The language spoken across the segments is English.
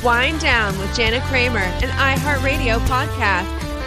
Wind Down with Jana Kramer, an iHeartRadio podcast.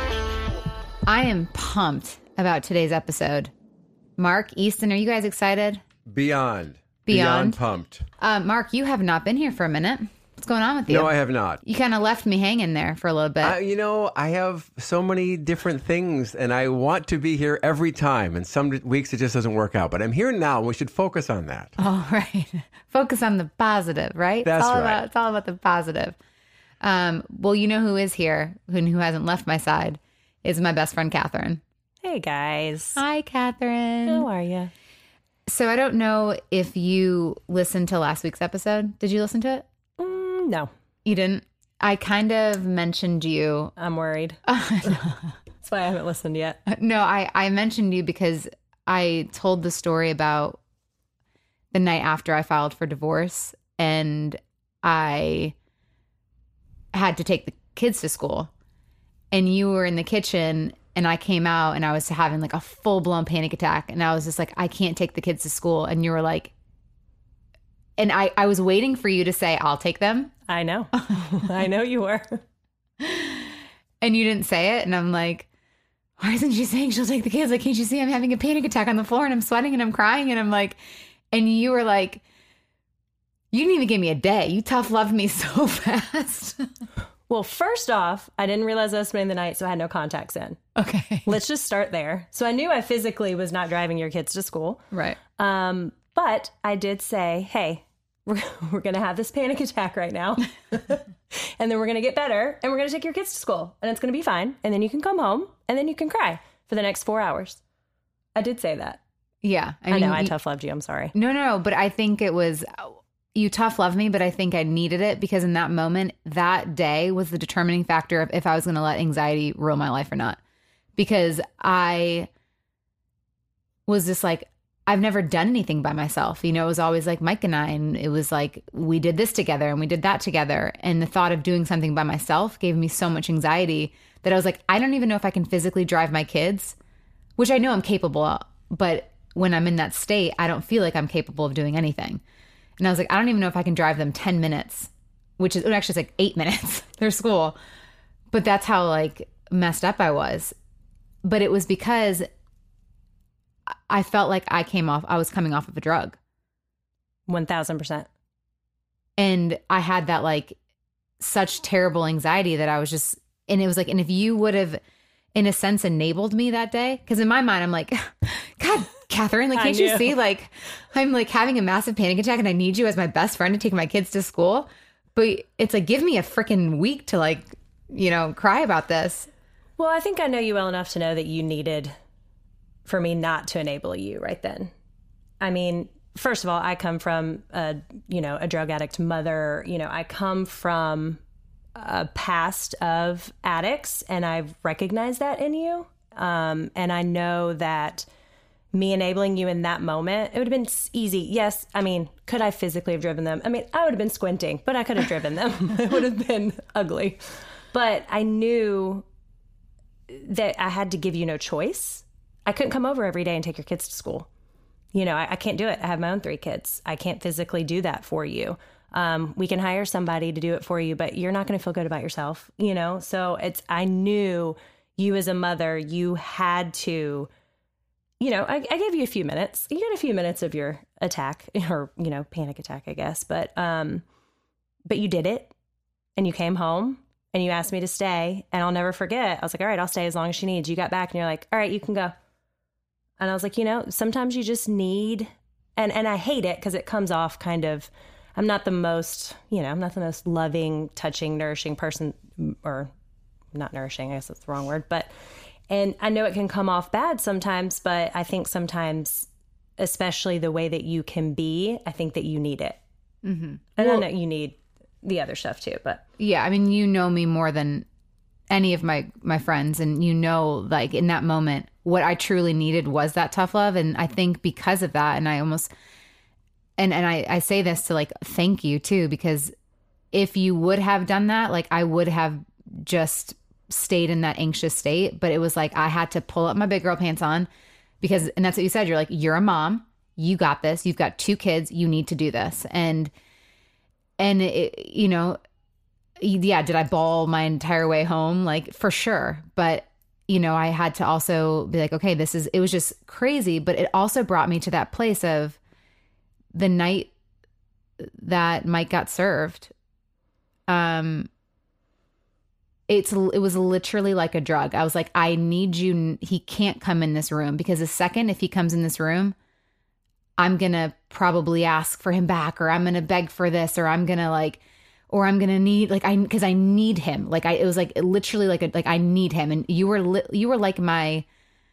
I am pumped about today's episode. Mark, Easton, are you guys excited? Beyond pumped. Mark, you have not been here for a minute. What's going on with you? No, I have not. You kind of left me hanging there for a little bit. I have so many different things, and I want to be here every time. And some weeks it just doesn't work out. But I'm here now, and we should focus on that. Oh, right. Focus on the positive, right? That's right. It's all about the positive. Well, you know who is here, who hasn't left my side, is my best friend, Catherine. Hey, guys. Hi, Catherine. How are you? So I don't know if you listened to last week's episode. Did you listen to it? No. You didn't? I kind of mentioned you. I'm worried. That's why I haven't listened yet. No, I mentioned you because I told the story about the night after I filed for divorce and I had to take the kids to school. And you were in the kitchen and I came out and I was having like a full-blown panic attack. And I was just like, I can't take the kids to school. And you were like, and I was waiting for you to say, I'll take them. I know. I know you were. And you didn't say it. And I'm like, why isn't she saying she'll take the kids? Like, can't you see I'm having a panic attack on the floor and I'm sweating and I'm crying? And I'm like, and you were like, you didn't even give me a day. You tough loved me so fast. Well, first off, I didn't realize I was spending the night, so I had no contacts in. Okay. Let's just start there. So I knew I physically was not driving your kids to school. Right. But I did say, hey, we're going to have this panic attack right now. And then we're going to get better and we're going to take your kids to school and it's going to be fine. And then you can come home and then you can cry for the next 4 hours. I did say that. Yeah. I know. I tough loved you. I'm sorry. No. But I think it was, you tough loved me, but I think I needed it because in that moment, that day was the determining factor of if I was going to let anxiety rule my life or not. Because I was just like, I've never done anything by myself. You know, it was always like Mike and I, and it was like, we did this together and we did that together. And the thought of doing something by myself gave me so much anxiety that I was like, I don't even know if I can physically drive my kids, which I know I'm capable of. But when I'm in that state, I don't feel like I'm capable of doing anything. And I was like, I don't even know if I can drive them 10 minutes, which is actually it's like 8 minutes, their school. But that's how like messed up I was. But it was because I felt like I was coming off of a drug. 1000%. And I had that like such terrible anxiety that I was just, and it was like, and if you would have in a sense enabled me that day, because in my mind, I'm like, God, Catherine, like, can't you see, like, I'm like having a massive panic attack and I need you as my best friend to take my kids to school. But it's like, give me a freaking week to like, you know, cry about this. Well, I think I know you well enough to know that you needed for me not to enable you right then. I mean, first of all, I come from a drug addict mother. You know, I come from a past of addicts and I've recognized that in you. And I know that me enabling you in that moment, it would have been easy. Yes. I mean, could I physically have driven them? I mean, I would have been squinting, but I could have driven them. It would have been ugly. But I knew that I had to give you no choice. I couldn't come over every day and take your kids to school. You know, I can't do it. I have my own 3 kids. I can't physically do that for you. We can hire somebody to do it for you, but you're not going to feel good about yourself, you know? So I knew you as a mother, you had to, you know, I gave you a few minutes. You get a few minutes of your attack or, you know, panic attack, I guess. But you did it and you came home and you asked me to stay and I'll never forget. I was like, all right, I'll stay as long as she needs. You got back and you're like, all right, you can go. And I was like, you know, sometimes you just need, and I hate it because it comes off kind of, I'm not the most loving, touching, nourishing person, or not nourishing, I guess that's the wrong word, and I know it can come off bad sometimes, but I think sometimes, especially the way that you can be, I think that you need it. Mm-hmm. And I know you need the other stuff too, but. Yeah, I mean, you know me more than any of my friends, and you know, like in that moment, what I truly needed was that tough love. And I think because of that, and I almost, and I say this to like, thank you too, because if you would have done that, like I would have just stayed in that anxious state. But it was like, I had to pull up my big girl pants on because, and that's what you said. You're like, you're a mom, you got this, you've got 2 kids, you need to do this. And it, you know, yeah, did I bawl my entire way home? Like, for sure. But, you know, I had to also be like, okay, it was just crazy. But it also brought me to that place of the night that Mike got served. It was literally like a drug. I was like, I need you. He can't come in this room, because the second if he comes in this room, I'm going to probably ask for him back, or I'm going to beg for this, or I'm going to need, because I need him. Like it was like literally like I need him. And you were like my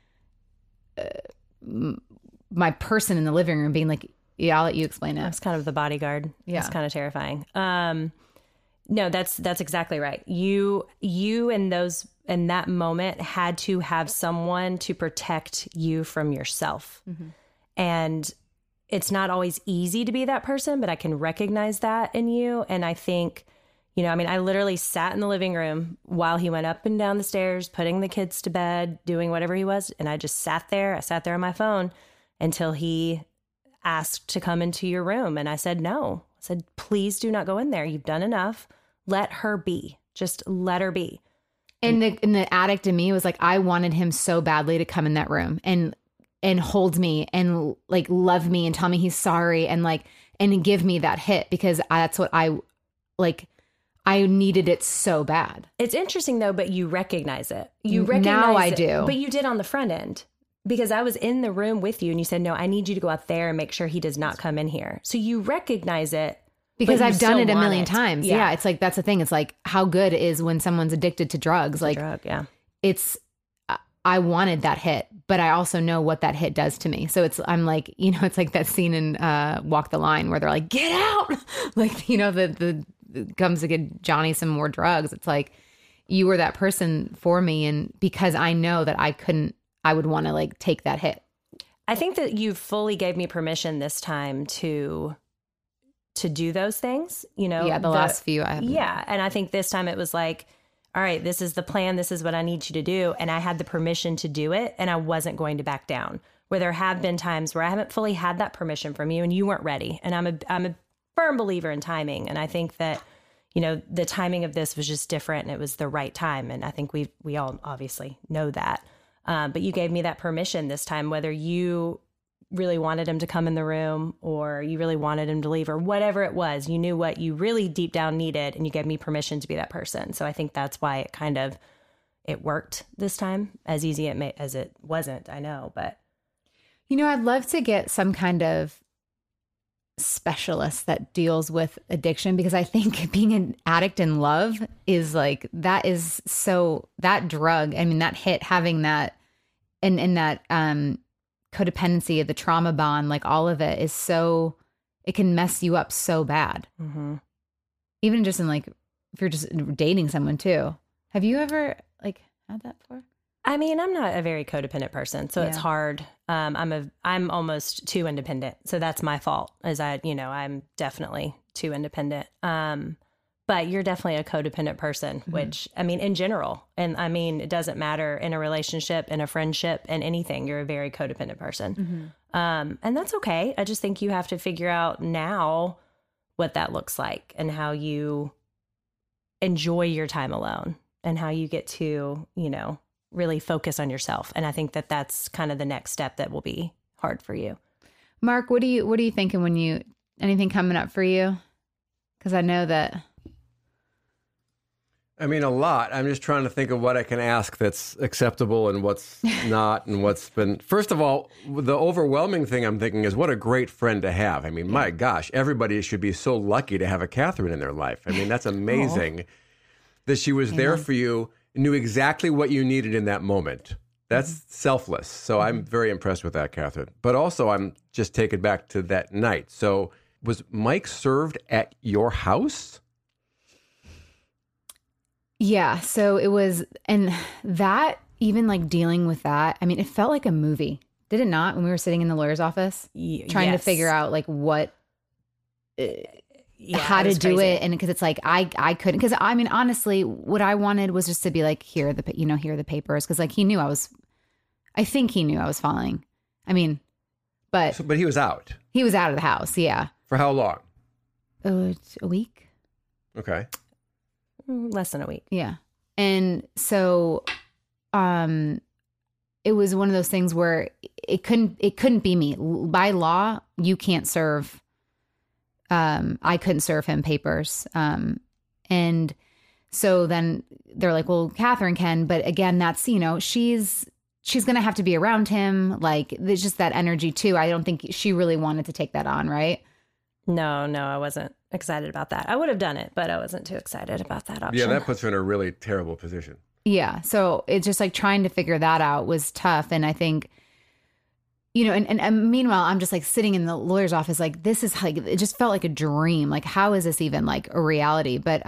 person in the living room being like, yeah, I'll let you explain it. It's kind of the bodyguard. Yeah. It's kind of terrifying. No, that's exactly right. You in that moment had to have someone to protect you from yourself. Mm-hmm. And it's not always easy to be that person, but I can recognize that in you. And I think, you know, I mean, I literally sat in the living room while he went up and down the stairs, putting the kids to bed, doing whatever he was. And I just sat there. I sat there on my phone until he asked to come into your room. And I said, no. I said, please do not go in there. You've done enough. Let her be. Just let her be. And the addict in me was like, I wanted him so badly to come in that room and hold me and like love me and tell me he's sorry and give me that hit, because that's what I needed it so bad. It's interesting though, but you recognize it. You recognize now I it, do. But you did on the front end, because I was in the room with you and you said, no, I need you to go out there and make sure he does not come in here. So you recognize it. Because I've done it a million times. Yeah. It's like, that's the thing. It's like how good it is when someone's addicted to drugs. Yeah. I wanted that hit, but I also know what that hit does to me. So I'm like, you know, it's like that scene in Walk the Line where they're like, get out. Like, you know, the comes to get Johnny some more drugs. It's like, you were that person for me. And because I know that I would want to like take that hit. I think that you fully gave me permission this time to do those things, you know? Yeah, the last few I haven't. Yeah. And I think this time it was like, all right, this is the plan. This is what I need you to do. And I had the permission to do it, and I wasn't going to back down. Where there have been times where I haven't fully had that permission from you and you weren't ready. And I'm a firm believer in timing. And I think that, you know, the timing of this was just different and it was the right time. And I think we all obviously know that. But you gave me that permission this time, whether you really wanted him to come in the room or you really wanted him to leave or whatever it was, you knew what you really deep down needed and you gave me permission to be that person. So I think that's why it worked this time, as easy as it wasn't, I know, but. You know, I'd love to get some kind of specialist that deals with addiction, because I think being an addict in love is like, that drug, I mean, that hit, having that and that, codependency of the trauma bond, like all of it is so, it can mess you up so bad. Mm-hmm. Even just in like, if you're just dating someone too. Have you ever like had that before? I mean, I'm not a very codependent person, so it's hard. I'm almost too independent. So that's my fault, I'm definitely too independent. But you're definitely a codependent person, mm-hmm. which, I mean, in general, and I mean, it doesn't matter in a relationship, in a friendship, in anything, you're a very codependent person. Mm-hmm. And that's okay. I just think you have to figure out now what that looks like and how you enjoy your time alone and how you get to, really focus on yourself. And I think that that's kind of the next step that will be hard for you. Mark, what are you thinking when anything coming up for you? Because I know that. I mean, a lot. I'm just trying to think of what I can ask that's acceptable and what's not and what's been. First of all, the overwhelming thing I'm thinking is what a great friend to have. I mean, my gosh, everybody should be so lucky to have a Catherine in their life. I mean, that's amazing that she was there for you, knew exactly what you needed in that moment. That's selfless. So I'm very impressed with that, Catherine. But also, I'm just taken back to that night. So was Mike served at your house? Yeah, so it was, and that, even like dealing with that, I mean, it felt like a movie. Did it not, when we were sitting in the lawyer's office? Trying to figure out like what, how to do it. And because it's like, I couldn't, because I mean, honestly, what I wanted was just to be like, here are the papers. Because like he knew I think he knew I was falling. I mean, but he was out. He was out of the house, yeah. For how long? A week. Okay. Less than a week. Yeah. And so it was one of those things where it couldn't be me. By law, you can't serve. I couldn't serve him papers. And so then they're like, well, Catherine can, but again, that's, she's going to have to be around him. Like, there's just that energy too. I don't think she really wanted to take that on, right? No, I wasn't excited about that. I would have done it, but I wasn't too excited about that option. Yeah, that puts her in a really terrible position. Yeah. So it's just like trying to figure that out was tough. And I think, and meanwhile, I'm just like sitting in the lawyer's office, like, this is like, it just felt like a dream. Like, how is this even like a reality? But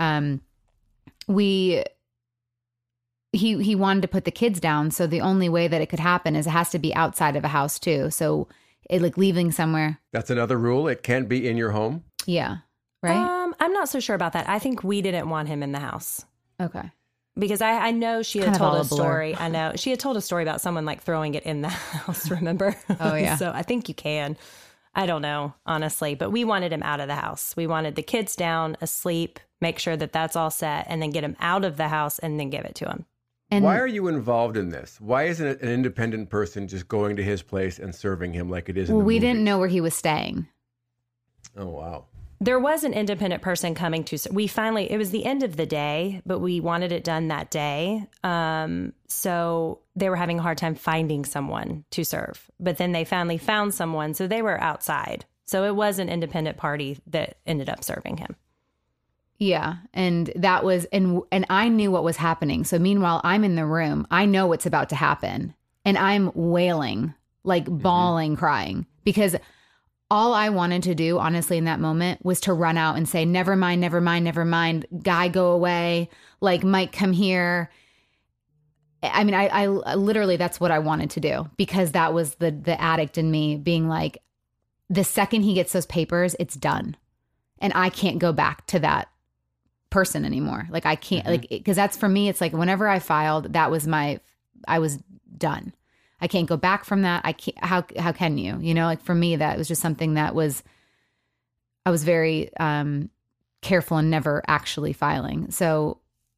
he wanted to put the kids down. So the only way that it could happen is it has to be outside of a house too. So it like leaving somewhere. That's another rule. It can't be in your home. Yeah. Right. I'm not so sure about that. I think we didn't want him in the house. Okay. Because I know she had Kind of told all a a blur. story. I know she had told a story about someone like throwing it in the house, remember? Oh, yeah. So I think you can. I don't know, honestly, but we wanted him out of the house. We wanted the kids down, asleep, make sure that that's all set, and then get him out of the house and then give it to him. And Why are you involved in this? Why isn't it an independent person just going to his place and serving him like it is in the we movies? didn't know where he was staying. Oh, wow. There was an independent person coming to, it was the end of the day, but we wanted it done that day. So they were having a hard time finding someone to serve, but then they finally found someone. So they were outside. So it was an independent party that ended up serving him. Yeah. And that was, and I knew what was happening. So meanwhile, I'm in the room. I know what's about to happen. And I'm wailing, like bawling, crying, because all I wanted to do, honestly, in that moment was to run out and say, never mind, never mind, never mind. Guy, go away. Like, Mike, come here. I mean, I literally, that's what I wanted to do, because that was the addict in me being like, the second he gets those papers, it's done. And I can't go back to that person anymore. Like, I can't, like, because that's for me, it's like whenever I filed, I was done. I can't go back from that. I can't, how can you, like for me, that was just something that I was very careful and never actually filing. So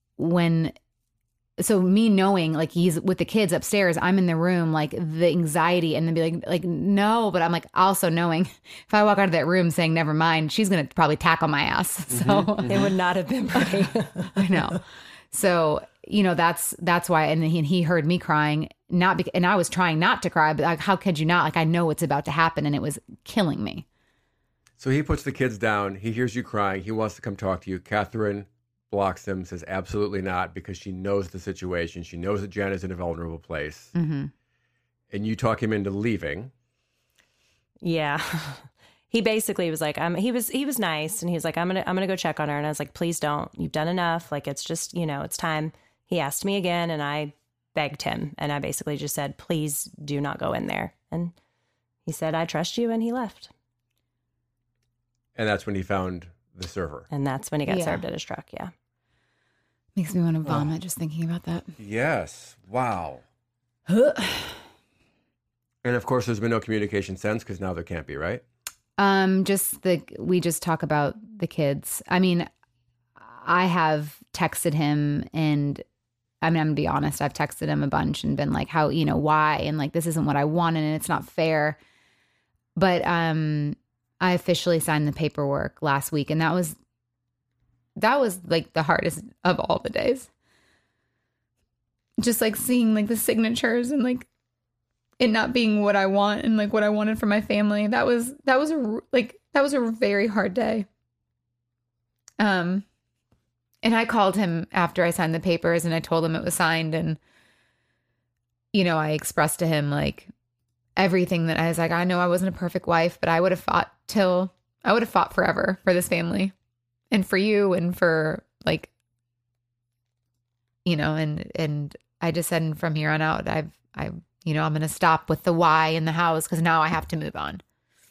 me knowing like he's with the kids upstairs, I'm in the room, like the anxiety, and then be like, no, but I'm like also knowing if I walk out of that room saying, never mind, she's going to probably tackle my ass. So It would not have been pretty. I know. So, that's why. And he heard me crying, and I was trying not to cry, but like, how could you not? Like, I know what's about to happen, and it was killing me. So he puts the kids down. He hears you crying. He wants to come talk to you. Catherine blocks him, says absolutely not, because she knows the situation. She knows that Jen is in a vulnerable place. Mm-hmm. And you talk him into leaving. Yeah. He basically was like, he was nice, and he was like, I'm gonna go check on her. And I was like, please don't. You've done enough. Like, it's just, it's time. He asked me again, and I begged him, and I basically just said, please do not go in there. And he said, I trust you, and he left. And that's when he found the server. And that's when he got served at his truck. Yeah. Makes me want to vomit just thinking about that. Yes. Wow. And of course, there's been no communication since, because now there can't be, right? We just talk about the kids. I mean, I have texted him, and I mean, I'm gonna be honest, I've texted him a bunch and been like, how, why? And like, this isn't what I wanted, and it's not fair. But, I officially signed the paperwork last week, and that was like the hardest of all the days. Just like seeing like the signatures and like it not being what I want and like what I wanted for my family. That was a very hard day. And I called him after I signed the papers, and I told him it was signed, and I expressed to him like everything that I was like, I know I wasn't a perfect wife, but I would have fought forever for this family and for you and for like, and I just said, from here on out, I'm going to stop with the why in the house, because now I have to move on.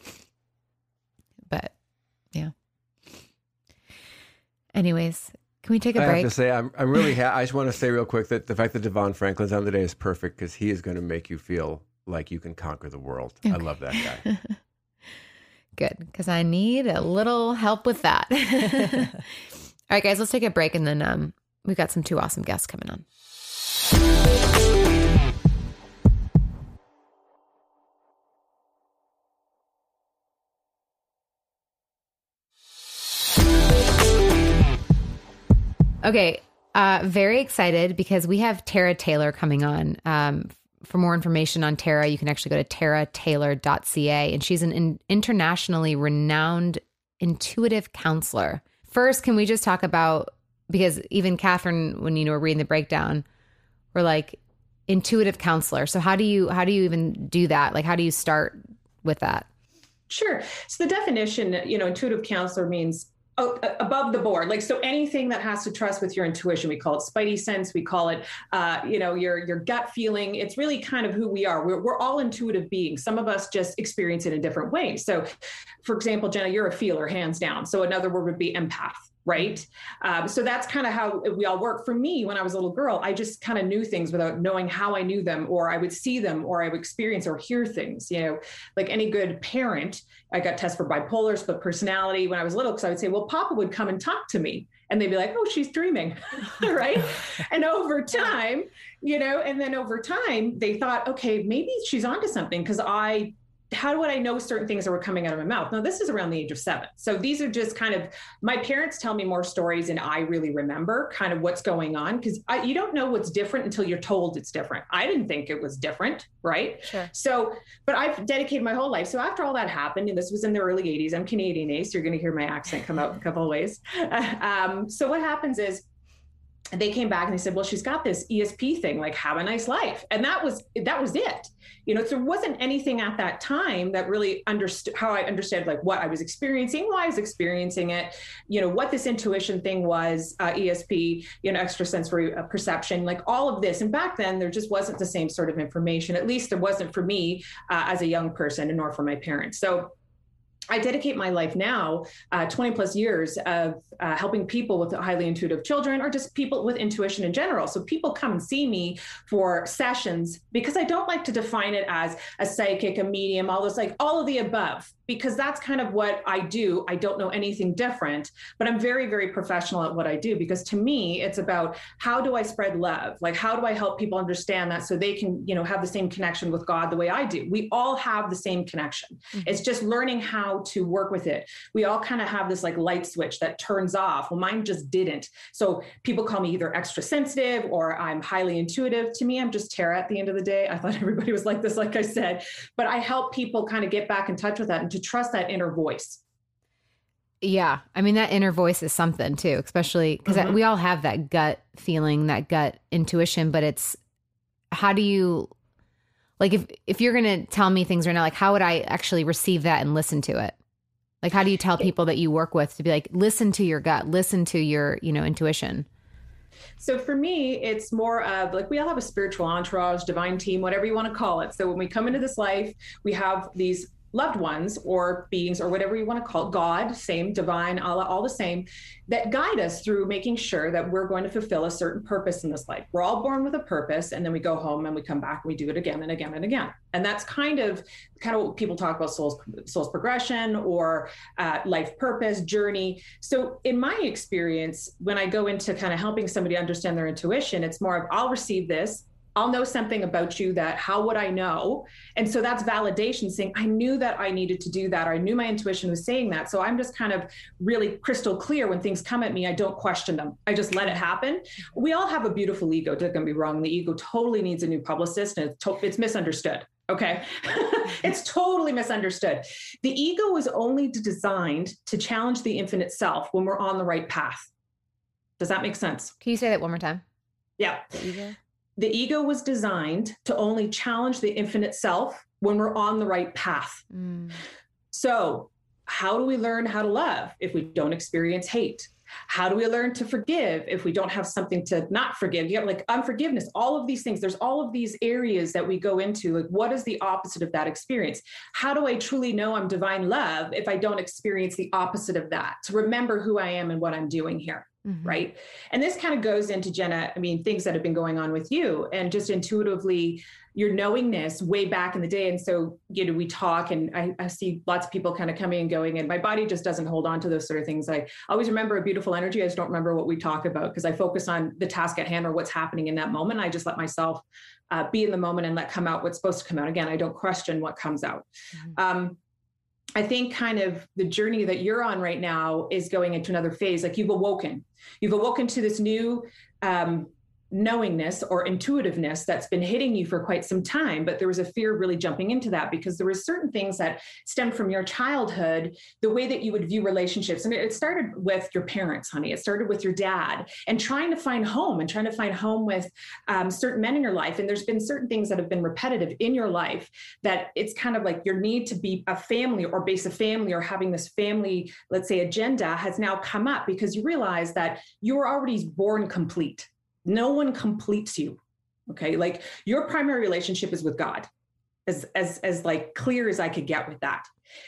But yeah. Anyways, can we take a break? I have to say, I'm really I just want to say real quick that the fact that Devon Franklin's on today is perfect, because he is going to make you feel like you can conquer the world. Okay. I love that guy. Good, because I need a little help with that. All right, guys, let's take a break, and then we've got some 2 awesome guests coming on. Okay, very excited because we have Tara Taylor coming on. For more information on Tara, you can actually go to tarataylor.ca, and she's an internationally renowned intuitive counselor. First, can we just talk about, because even Catherine, when we're reading the breakdown, we're like, intuitive counselor. So how do you even do that? Like, how do you start with that? Sure. So the definition, intuitive counselor means above the board. Like, so anything that has to trust with your intuition, we call it spidey sense. We call it, your gut feeling. It's really kind of who we are. We're all intuitive beings. Some of us just experience it in different ways. So for example, Jenna, you're a feeler, hands down. So another word would be empath. Right. So that's kind of how we all work. For me, when I was a little girl, I just kind of knew things without knowing how I knew them, or I would see them, or I would experience or hear things, like any good parent. I got tested for bipolar, split personality when I was little, because I would say, well, Papa would come and talk to me. And they'd be like, oh, she's dreaming. Right. And over time, over time, they thought, okay, maybe she's onto something, because how would I know certain things that were coming out of my mouth? Now, this is around the age of 7. So these are just kind of, my parents tell me more stories and I really remember kind of what's going on, because you don't know what's different until you're told it's different. I didn't think it was different, right? Sure. So, but I've dedicated my whole life. So after all that happened, and this was in the early 80s, I'm Canadian, so you're going to hear my accent come out in a couple of ways. So what happens is, they came back and they said, well, she's got this ESP thing, like, have a nice life. And that was it. So there wasn't anything at that time that really understood how I understood, like, what I was experiencing, why I was experiencing it, what this intuition thing was, ESP, extrasensory perception, like all of this. And back then there just wasn't the same sort of information. At least there wasn't for me as a young person, and nor for my parents. So I dedicate my life now, 20 plus years of helping people with highly intuitive children, or just people with intuition in general. So people come and see me for sessions, because I don't like to define it as a psychic, a medium, all those, like all of the above, because that's kind of what I do. I don't know anything different, but I'm very, very professional at what I do, because to me, it's about, how do I spread love? Like, how do I help people understand that, so they can, have the same connection with God the way I do? We all have the same connection. Mm-hmm. It's just learning how to work with it. We all kind of have this like light switch that turns off. Well, mine just didn't. So people call me either extra sensitive or I'm highly intuitive. To me, I'm just Tara at the end of the day. I thought everybody was like this, like I said, but I help people kind of get back in touch with that and to trust that inner voice. Yeah. I mean, that inner voice is something too, especially because we all have that gut feeling, that gut intuition, but it's, how do you, like, if you're going to tell me things right now, like, how would I actually receive that and listen to it? Like, how do you tell people that you work with to be like, listen to your gut, listen to your, intuition? So for me, it's more of like, we all have a spiritual entourage, divine team, whatever you want to call it. So when we come into this life, we have these loved ones or beings or whatever you want to call it, God, same, divine, Allah, all the same, that guide us through making sure that we're going to fulfill a certain purpose in this life. We're all born with a purpose, and then we go home and we come back and we do it again and again and again. And that's kind of what people talk about, soul's progression or life purpose, journey. So in my experience, when I go into kind of helping somebody understand their intuition, it's more of, I'll receive this, I'll know something about you that, how would I know? And so that's validation, saying, I knew that I needed to do that, or I knew my intuition was saying that. So I'm just kind of really crystal clear when things come at me. I don't question them. I just let it happen. We all have a beautiful ego, don't get me wrong. The ego totally needs a new publicist, and it's misunderstood. Okay. It's totally misunderstood. The ego is only designed to challenge the infinite self when we're on the right path. Does that make sense? Can you say that one more time? Yeah. The ego? The ego was designed to only challenge the infinite self when we're on the right path. Mm. So how do we learn how to love if we don't experience hate? How do we learn to forgive if we don't have something to not forgive? You know, like unforgiveness, all of these things, there's all of these areas that we go into. Like, what is the opposite of that experience? How do I truly know I'm divine love if I don't experience the opposite of that? To remember who I am and what I'm doing here. right? And this kind of goes into, Jenna, I mean, things that have been going on with you and just intuitively your knowingness way back in the day. And so, you know, we talk and I see lots of people kind of coming and going, and my body just doesn't hold on to those sort of things. I always remember a beautiful energy. I just don't remember what we talk about because I focus on the task at hand or what's happening in that moment. I just let myself be in the moment and let come out what's supposed to come out. Again, I don't question what comes out. I think kind of the journey that you're on right now is going into another phase. Like you've awoken to this new knowingness or intuitiveness that's been hitting you for quite some time, but there was a fear of really jumping into that because there were certain things that stemmed from your childhood, the way that you would view relationships. And it started with your parents, honey. It started with your dad and trying to find home with certain men in your life. And there's been certain things that have been repetitive in your life that it's kind of like your need to be a family or base a family or having this family, let's say, agenda has now come up because you realize that you were already born complete. No one completes you. Okay. Like your primary relationship is with God, as like clear as I could get with that.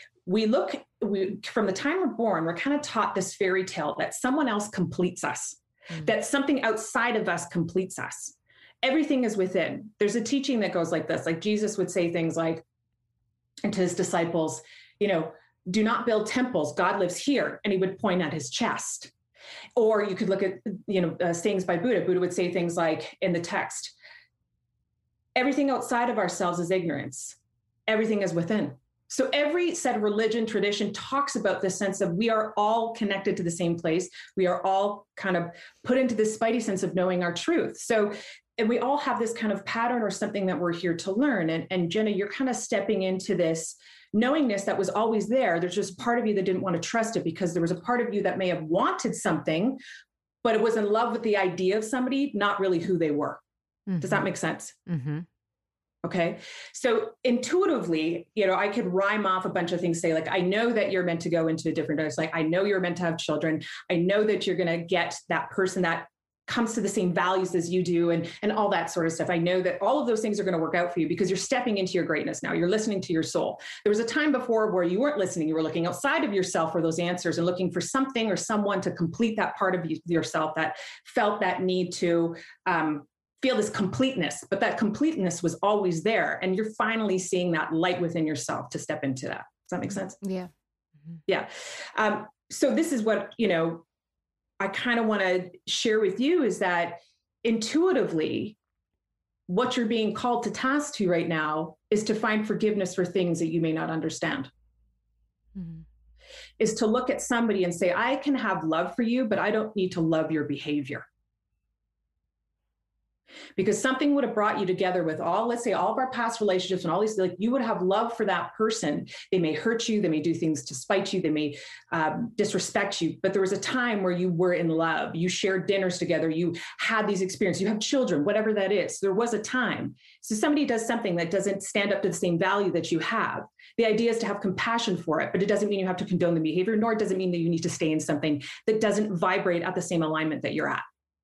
From the time we're born, we're kind of taught this fairy tale that someone else completes us, that something outside of us completes us. Everything is within. There's a teaching that goes like this, like Jesus would say things like, and to his disciples, you know, do not build temples. God lives here. And he would point at his chest. Or you could look at, sayings by Buddha. Buddha would say things like in the text, everything outside of ourselves is ignorance. Everything is within. So every set of religion, tradition talks about this sense of we are all connected to the same place. We are all kind of put into this spidey sense of knowing our truth. So, and we all have this kind of pattern or something that we're here to learn. And Jenna, you're kind of stepping into this knowingness that was always there. There's just part of you that didn't want to trust it because there was a part of you that may have wanted something, but it was in love with the idea of somebody, not really who they were. Does that make sense? Okay. So intuitively, I could rhyme off a bunch of things, say like, I know that you're meant to go into a different direction. Like, I know you're meant to have children. I know that you're going to get that person that comes to the same values as you do and all that sort of stuff. I know that all of those things are going to work out for you because you're stepping into your greatness now. You're listening to your soul. There was a time before where you weren't listening. You were looking outside of yourself for those answers and looking for something or someone to complete that part of yourself that felt that need to feel this completeness, but that completeness was always there. And you're finally seeing that light within yourself to step into that. Does that make sense? Yeah. Yeah. So this is what, I kind of want to share with you is that intuitively, what you're being called to task to right now is to find forgiveness for things that you may not understand. Is to look at somebody and say, I can have love for you, but I don't need to love your behavior. Because something would have brought you together with let's say all of our past relationships and all these, like you would have love for that person. They may hurt you. They may do things to spite you. They may disrespect you. But there was a time where you were in love. You shared dinners together. You had these experiences. You have children, whatever that is. There was a time. So somebody does something that doesn't stand up to the same value that you have. The idea is to have compassion for it, but it doesn't mean you have to condone the behavior, nor does it mean that you need to stay in something that doesn't vibrate at the same alignment that you're at.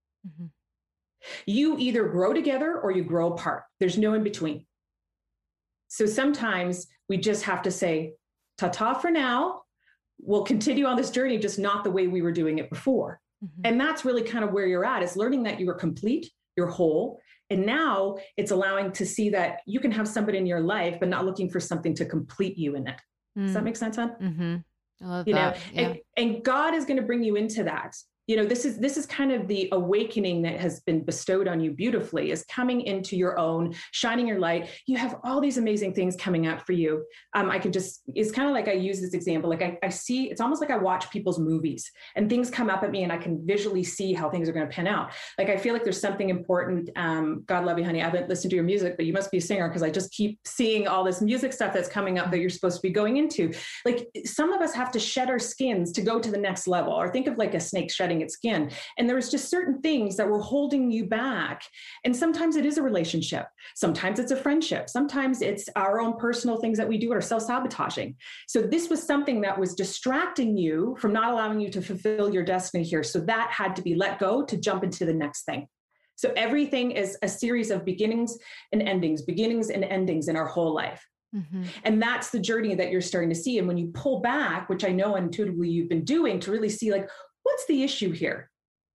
You either grow together or you grow apart. There's no in between. So sometimes we just have to say, ta-ta for now. We'll continue on this journey, just not the way we were doing it before. And that's really kind of where you're at, is learning that you are complete, you're whole. And now it's allowing to see that you can have somebody in your life, but not looking for something to complete you in it. Does that make sense, hon? I love that. Yeah. And God is going to bring you into that. This is kind of the awakening that has been bestowed on you beautifully, is coming into your own, shining your light. You have all these amazing things coming up for you. It's kind of like, I use this example. Like I see, it's almost like I watch people's movies and things come up at me and I can visually see how things are going to pan out. Like, I feel like there's something important. God love you, honey. I haven't listened to your music, but you must be a singer, because I just keep seeing all this music stuff that's coming up that you're supposed to be going into. Like, some of us have to shed our skins to go to the next level, or think of like a snake shedding its skin. And there's just certain things that were holding you back. And sometimes it is a relationship. Sometimes it's a friendship. Sometimes it's our own personal things that we do that are self-sabotaging. So this was something that was distracting you from not allowing you to fulfill your destiny here. So that had to be let go to jump into the next thing. So everything is a series of beginnings and endings in our whole life. And that's the journey that you're starting to see. And when you pull back, which I know intuitively you've been doing, to really see like, what's the issue here?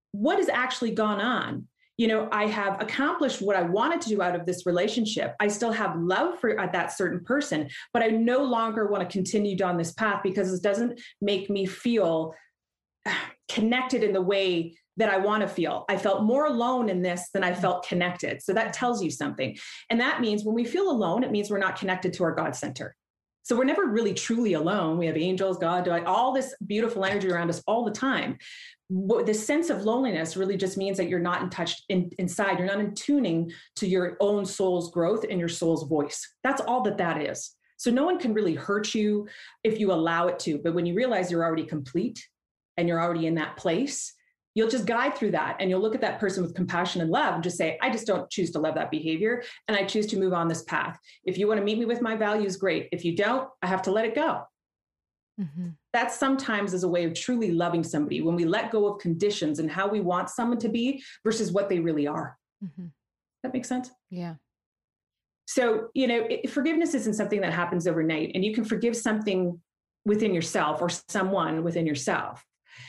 what has actually gone on? I have accomplished what I wanted to do out of this relationship. I still have love for that certain person, but I no longer want to continue down this path because it doesn't make me feel connected in the way that I want to feel. I felt more alone in this than I felt connected. So that tells you something. And that means when we feel alone, it means we're not connected to our God center. So we're never really truly alone. We have angels, God, all this beautiful energy around us all the time. The sense of loneliness really just means that you're not in touch inside. You're not in tuning to your own soul's growth and your soul's voice. That's all that is. So no one can really hurt you if you allow it to. But when you realize you're already complete and you're already in that place, you'll just guide through that, and you'll look at that person with compassion and love and just say, I just don't choose to love that behavior, and I choose to move on this path. If you want to meet me with my values, great. If you don't, I have to let it go. Mm-hmm. That sometimes is a way of truly loving somebody, when we let go of conditions and how we want someone to be versus what they really are. Mm-hmm. That makes sense? Yeah. So, forgiveness isn't something that happens overnight, and you can forgive something within yourself or someone within yourself.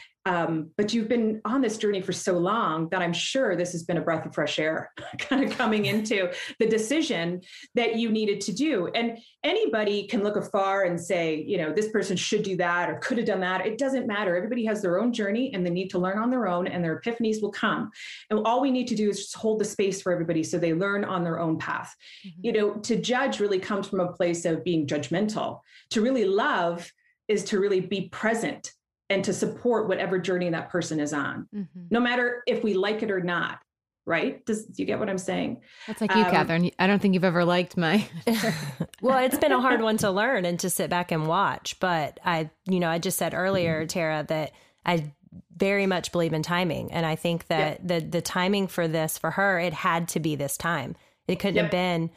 But you've been on this journey for so long that I'm sure this has been a breath of fresh air kind of coming into the decision that you needed to do. And anybody can look afar and say, this person should do that or could have done that. It doesn't matter. Everybody has their own journey and they need to learn on their own, and their epiphanies will come. And all we need to do is just hold the space for everybody so they learn on their own path. Mm-hmm. To judge really comes from a place of being judgmental. To really love is to really be present and to support whatever journey that person is on, mm-hmm. no matter if we like it or not, right? Do you get what I'm saying? That's like you, Catherine. I don't think you've ever liked my... Well, it's been a hard one to learn and to sit back and watch. But I just said earlier, Tara, that I very much believe in timing. And I think that the timing for this, for her, it had to be this time. It couldn't have been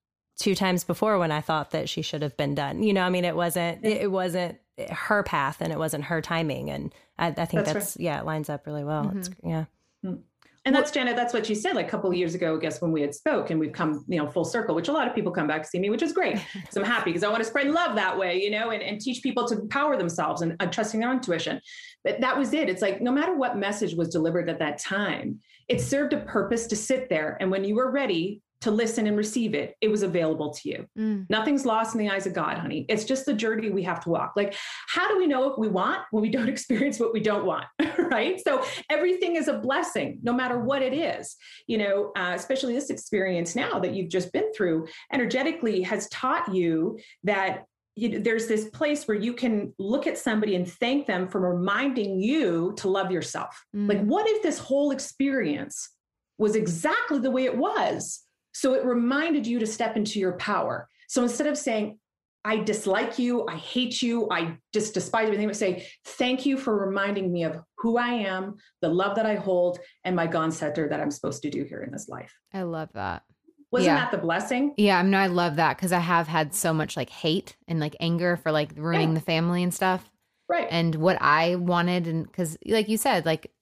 2 times before when I thought that she should have been done. It wasn't her path and it wasn't her timing. And I think that's right. It lines up really well. Mm-hmm. And that's Janet, that's what she said like a couple of years ago, I guess, when we had spoke, and we've come, full circle, which a lot of people come back to see me, which is great because I'm happy because I want to spread love that way, and teach people to empower themselves and trusting their intuition. But that was it. It's like, no matter what message was delivered at that time, it served a purpose to sit there. And when you were ready to listen and receive it, it was available to you. Nothing's lost in the eyes of God, honey. It's just the journey we have to walk. Like, how do we know what we want when we don't experience what we don't want, right? So everything is a blessing, no matter what it is, especially this experience now that you've just been through energetically has taught you that there's this place where you can look at somebody and thank them for reminding you to love yourself. Like, what if this whole experience was exactly the way it was? So it reminded you to step into your power. So instead of saying, I dislike you, I hate you, I just despise everything, but say, thank you for reminding me of who I am, the love that I hold, and my God center that I'm supposed to do here in this life. I love that. Wasn't that the blessing? Yeah, I love that because I have had so much like hate and like anger for like ruining the family and stuff. Right. And what I wanted, and because like you said, like,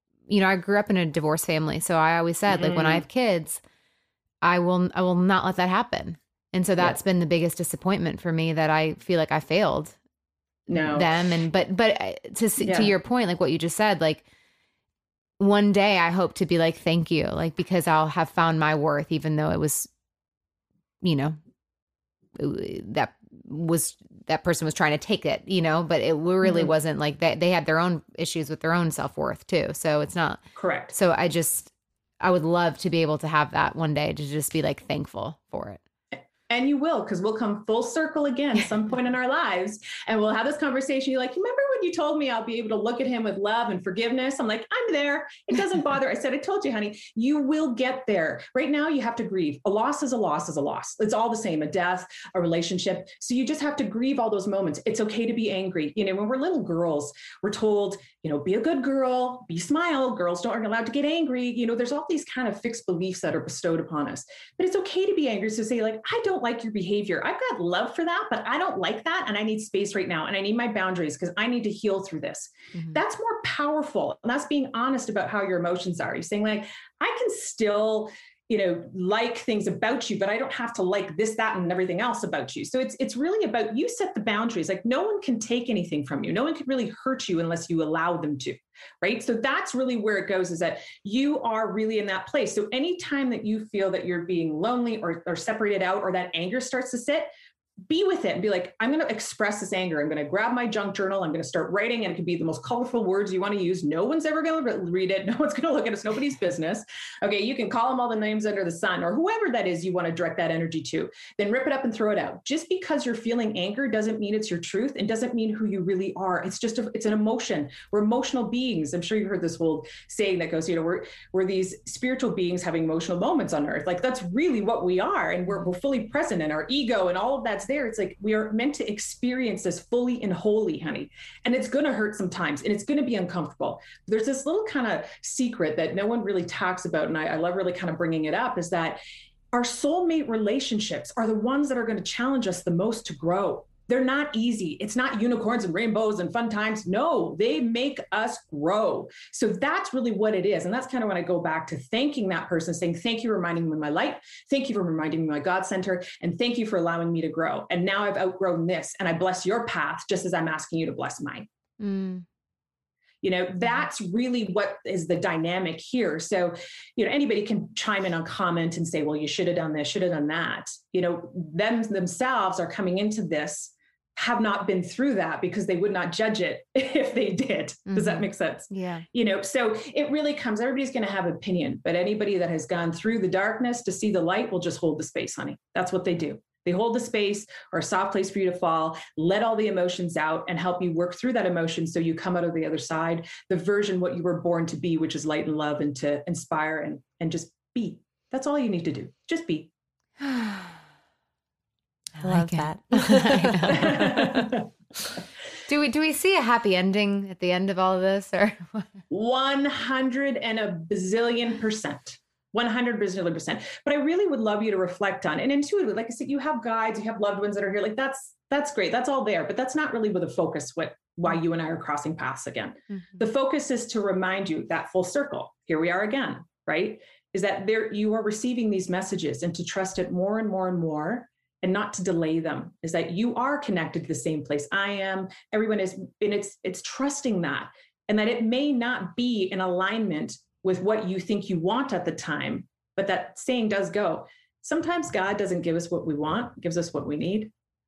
I grew up in a divorced family. So I always said, like, when I have kids, I will not let that happen. And so that's been the biggest disappointment for me, that I feel like I failed them. And, but to your point, like what you just said, like one day I hope to be like, thank you, like, because I'll have found my worth, even though it was, that person was trying to take it, but it really wasn't like that. They had their own issues with their own self-worth too. So it's not correct. So I would love to be able to have that one day, to just be like thankful for it. And you will, because we'll come full circle again some point in our lives, and we'll have this conversation. You're like, remember when you told me I'll be able to look at him with love and forgiveness? I'm like, I'm there. It doesn't bother. I said, I told you, honey, you will get there. Right now, you have to grieve. A loss is a loss is a loss. It's all the same, a death, a relationship. So you just have to grieve all those moments. It's okay to be angry. When we're little girls, we're told, be a good girl, be smile. Girls aren't allowed to get angry. There's all these kind of fixed beliefs that are bestowed upon us. But it's okay to be angry. So say like, I don't like your behavior. I've got love for that, but I don't like that. And I need space right now. And I need my boundaries because I need to heal through this. Mm-hmm. That's more powerful. And that's being honest about how your emotions are. You're saying like, I can still, like things about you, but I don't have to like this, that, and everything else about you. So it's really about you set the boundaries. Like no one can take anything from you. No one can really hurt you unless you allow them to, right? So that's really where it goes, is that you are really in that place. So anytime that you feel that you're being lonely or separated out, or that anger starts to sit, be with it and be like, I'm going to express this anger. I'm going to grab my junk journal. I'm going to start writing, and it could be the most colorful words you want to use. No one's ever going to read it. No one's going to look at it. It's nobody's business. Okay. You can call them all the names under the sun, or whoever that is you want to direct that energy to, then rip it up and throw it out. Just because you're feeling anger doesn't mean it's your truth, and doesn't mean who you really are. It's just, it's an emotion. We're emotional beings. I'm sure you've heard this whole saying that goes, we're these spiritual beings having emotional moments on earth. Like that's really what we are. And we're fully present, and our ego and all of that's there. It's like we are meant to experience this fully and wholly, honey. And it's going to hurt sometimes, and it's going to be uncomfortable. There's this little kind of secret that no one really talks about, and I love really kind of bringing it up, is that our soulmate relationships are the ones that are going to challenge us the most to grow. They're not easy. It's not unicorns and rainbows and fun times. No, they make us grow. So that's really what it is. And that's kind of when I go back to thanking that person, saying, thank you for reminding me of my light. Thank you for reminding me of my God center. And thank you for allowing me to grow. And now I've outgrown this, and I bless your path just as I'm asking you to bless mine. That's really what is the dynamic here. So, anybody can chime in on comment and say, well, you should have done this, should have done that. Them themselves are coming into this, have not been through that, because they would not judge it if they did. Does that make sense? Yeah. So it really comes, everybody's going to have an opinion, but anybody that has gone through the darkness to see the light will just hold the space, honey. That's what they do. They hold the space, or a soft place for you to fall, let all the emotions out, and help you work through that emotion so you come out of the other side, the version what you were born to be, which is light and love, and to inspire and just be. That's all you need to do. Just be. I love that. Do we see a happy ending at the end of all of this, or 100 and a bazillion percent? 100 bazillion percent. But I really would love you to reflect on, and intuitively, like I said, you have guides, you have loved ones that are here. Like that's great. That's all there, but that's not really with the focus. Why you and I are crossing paths again. The focus is to remind you that full circle. Here we are again, right? Is that you are receiving these messages, and to trust it more and more and more, and not to delay them. Is that you are connected to the same place I am. Everyone is, and it's trusting that, and that it may not be in alignment with what you think you want at the time, but that saying does go. Sometimes God doesn't give us what we want, gives us what we need.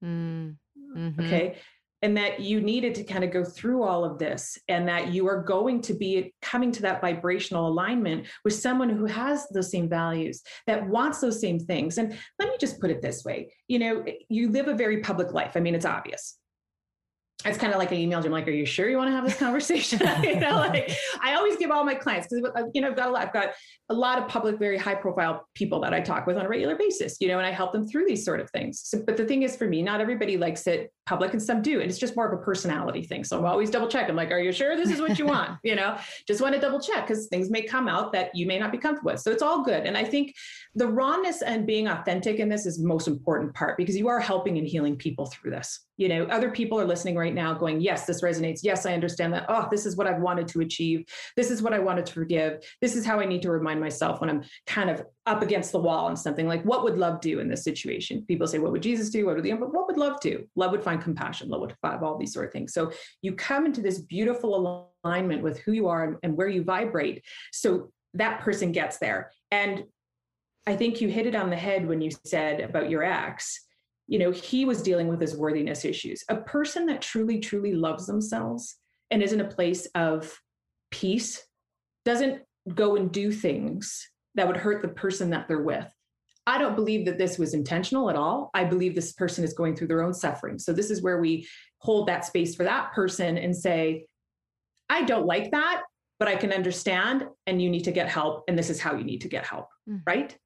Okay. And that you needed to kind of go through all of this, and that you are going to be coming to that vibrational alignment with someone who has those same values, that wants those same things. And let me just put it this way. You live a very public life. I mean, it's obvious. It's kind of like I emailed you. I'm like, are you sure you want to have this conversation? I always give all my clients, because I've got a lot of public, very high profile people that I talk with on a regular basis, and I help them through these sort of things. So, but the thing is, for me, not everybody likes it public, and some do. And it's just more of a personality thing. So I'm always double check. I'm like, are you sure this is what you want? Just want to double check, because things may come out that you may not be comfortable with. So it's all good. And I think the rawness and being authentic in this is the most important part, because you are helping and healing people through this. Other people are listening right now going, yes, this resonates. Yes, I understand that. Oh, this is what I've wanted to achieve. This is what I wanted to forgive. This is how I need to remind myself when I'm kind of up against the wall on something. Like, what would love do in this situation? People say, what would Jesus do? What would love do? Love would find compassion. Love would find all these sort of things. So you come into this beautiful alignment with who you are and where you vibrate. So that person gets there. And I think you hit it on the head when you said about your ex. He was dealing with his worthiness issues. A person that truly, truly loves themselves and is in a place of peace doesn't go and do things that would hurt the person that they're with. I don't believe that this was intentional at all. I believe this person is going through their own suffering. So this is where we hold that space for that person and say, I don't like that, but I can understand, and you need to get help. And this is how you need to get help. Right?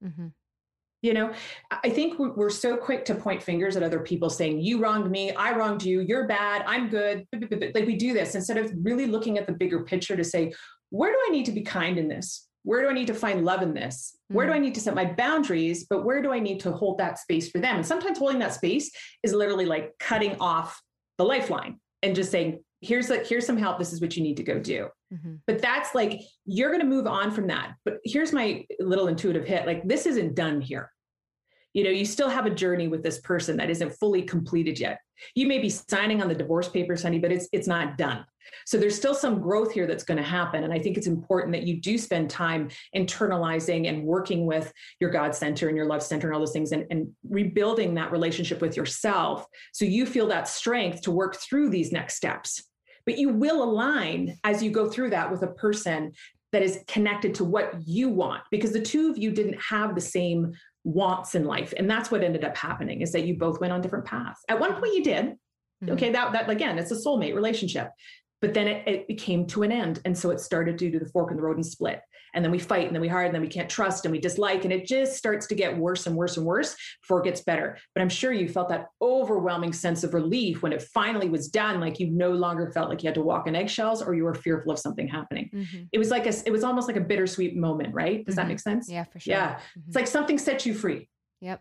I think we're so quick to point fingers at other people saying, you wronged me, I wronged you, you're bad, I'm good. Like we do this instead of really looking at the bigger picture to say, where do I need to be kind in this? Where do I need to find love in this? Where do I need to set my boundaries? But where do I need to hold that space for them? And sometimes holding that space is literally like cutting off the lifeline and just saying, here's some help. This is what you need to go do. But that's like, you're going to move on from that. But here's my little intuitive hit. Like, this isn't done here. You know, you still have a journey with this person that isn't fully completed yet. You may be signing on the divorce papers, honey, but it's not done. So there's still some growth here that's going to happen. And I think it's important that you do spend time internalizing and working with your God center and your love center and all those things, and rebuilding that relationship with yourself, so you feel that strength to work through these next steps. But you will align as you go through that with a person that is connected to what you want, because the two of you didn't have the same wants in life. And that's what ended up happening, is that you both went on different paths. At one point you did. Okay. That again, it's a soulmate relationship, but then it came to an end. And so it started due to the fork in the road and split. And then we fight, and then we hard, and then we can't trust, and we dislike, and it just starts to get worse and worse and worse before it gets better. But I'm sure you felt that overwhelming sense of relief when it finally was done. Like, you no longer felt like you had to walk on eggshells, or you were fearful of something happening. It was almost like a bittersweet moment, right? Does that make sense? Yeah, for sure. Yeah. It's like something set you free. Yep.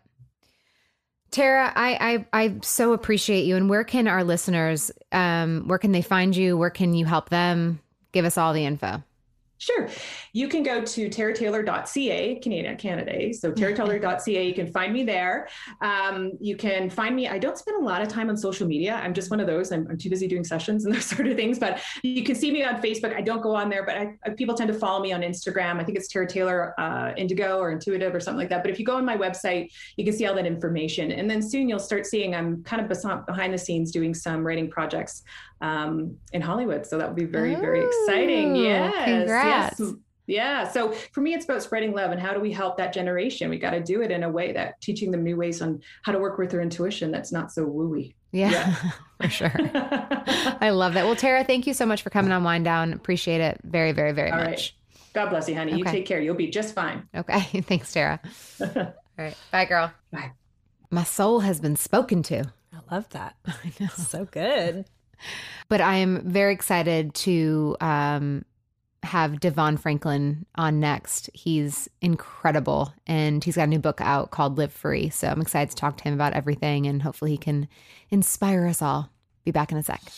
Tara, I so appreciate you. And where can our listeners, where can they find you? Where can you help them? Give us all the info. Sure. You can go to tarataylor.ca, Canada. So tarataylor.ca, you can find me there. You can find me. I don't spend a lot of time on social media. I'm just one of those. I'm too busy doing sessions and those sort of things, but you can see me on Facebook. I don't go on there, but people tend to follow me on Instagram. I think it's Tara Taylor, Indigo or Intuitive or something like that. But if you go on my website, you can see all that information. And then soon you'll start seeing, I'm kind of behind the scenes doing some writing projects in Hollywood. So that would be very, very exciting. Yes. Congrats. Yes. Yeah. So for me, it's about spreading love, and how do we help that generation? We got to do it in a way that teaching them new ways on how to work with their intuition. That's not so wooey. Yeah. For sure. I love that. Well, Tara, thank you so much for coming on Wind Down. Appreciate it very, very, very much. Right. God bless you, honey. Okay. You take care. You'll be just fine. Okay. Thanks, Tara. All right. Bye, girl. Bye. My soul has been spoken to. I love that. I know. So good. But I am very excited to have Devon Franklin on next. He's incredible, and he's got a new book out called Live Free. So I'm excited to talk to him about everything, and hopefully he can inspire us all. Be back in a sec.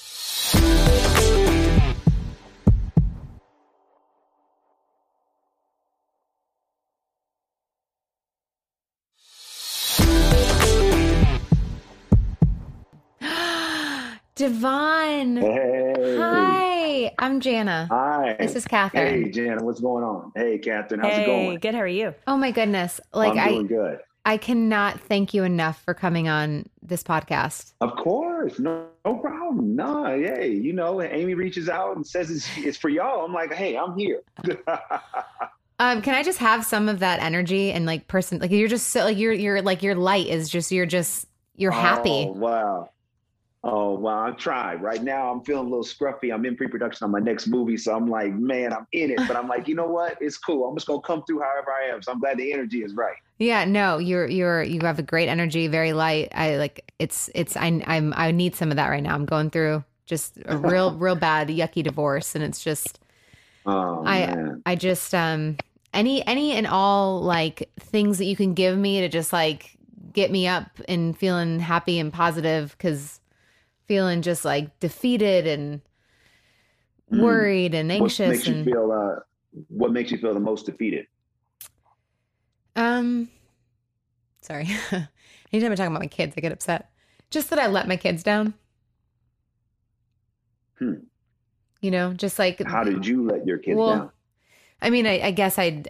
Devon. Hey. Hi, I'm Jana. Hi. This is Catherine. Hey, Jana, what's going on? Hey, Catherine, how's it going? Good. How are you? Oh my goodness. I'm doing good. I cannot thank you enough for coming on this podcast. Of course. No problem. No, hey, Amy reaches out and says it's for y'all. I'm like, hey, I'm here. Can I just have some of that energy and you're just so you're like, your light is just, you're happy. Oh, wow. I tried. Right now, I'm feeling a little scruffy. I'm in pre-production on my next movie. So I'm like, man, I'm in it. But I'm like, you know what? It's cool. I'm just going to come through however I am. So I'm glad the energy is right. Yeah, no, you have a great energy, very light. I need some of that right now. I'm going through just a real bad, yucky divorce. And it's just, man. I just, any and all like things that you can give me to just like get me up and feeling happy and positive, because feeling just like defeated and worried and anxious. What makes you feel the most defeated? Sorry. Anytime I talk about my kids, I get upset. Just that I let my kids down. Just like, how did you let your kids down? I mean, I guess I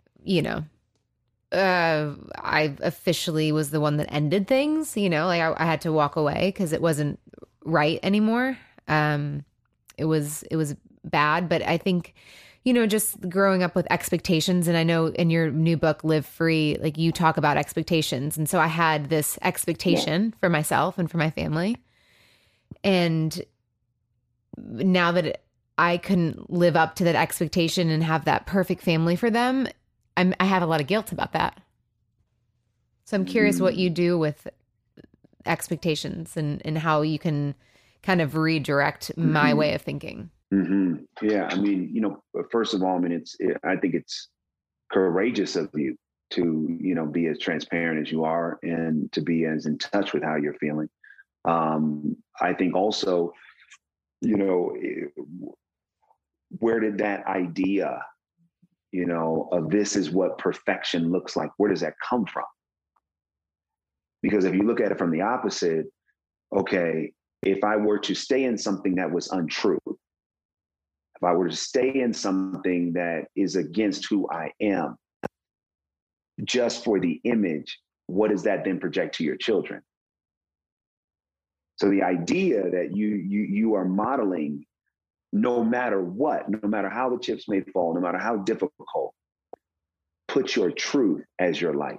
officially was the one that ended things, like I had to walk away because it wasn't right anymore. It was bad, but I think, just growing up with expectations, and I know in your new book, Live Free, like you talk about expectations. And so I had this expectation for myself and for my family. And now that I couldn't live up to that expectation and have that perfect family for them, I have a lot of guilt about that. So I'm curious what you do with expectations and how you can kind of redirect my way of thinking. Yeah. I mean, first of all, I think it's courageous of you to, be as transparent as you are and to be as in touch with how you're feeling. I think also, where did that idea, of this is what perfection looks like, where does that come from? Because if you look at it from the opposite, okay, if I were to stay in something that was untrue, if I were to stay in something that is against who I am, just for the image, what does that then project to your children? So the idea that you are modeling, no matter what, no matter how the chips may fall, no matter how difficult, put your truth as your light.